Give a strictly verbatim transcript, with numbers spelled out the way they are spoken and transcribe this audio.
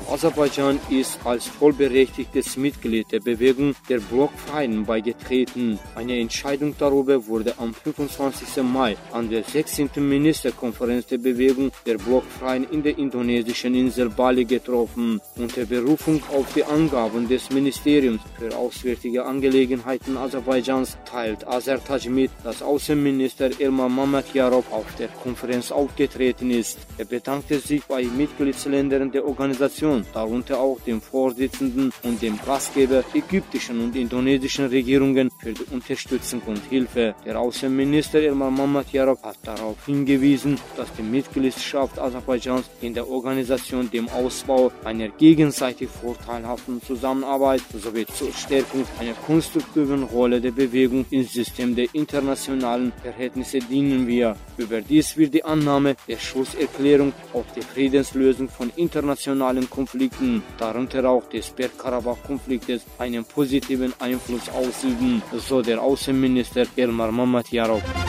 Aserbaidschan ist als vollberechtigtes Mitglied der Bewegung der Blockfreien beigetreten. Eine Entscheidung darüber wurde am fünfundzwanzigsten Mai an der sechzehnten Ministerkonferenz der Bewegung der Blockfreien in der indonesischen Insel Bali getroffen. Unter Berufung auf die Angaben des Ministeriums für Auswärtige Angelegenheiten Aserbaidschans teilt Azertaj mit, dass Außenminister Ilmar Mammadjarov auf der Konferenz aufgetreten ist. Er bedankte sich bei Mitgliedsländern der Organisation, darunter auch dem Vorsitzenden und dem Gastgeber, ägyptischen und indonesischen Regierungen, für die Unterstützung und Hilfe. Der Außenminister Ilmar Mammadjarov hat darauf hingewiesen, dass die Mitgliedschaft Aserbaidschans in der Organisation dem Ausbau einer gegenseitig vorteilhaften Zusammenarbeit sowie zur Stärkung einer konstruktiven Rolle der Bewegung im System der internationalen Verhältnisse dienen wird. Überdies wird die Annahme der Schlusserklärung auf die Friedenslösung von internationalen Konflikten, darunter auch des Bergkarabach-Konfliktes, einen positiven Einfluss ausüben, so der Außenminister Ilmar Mammadjarov.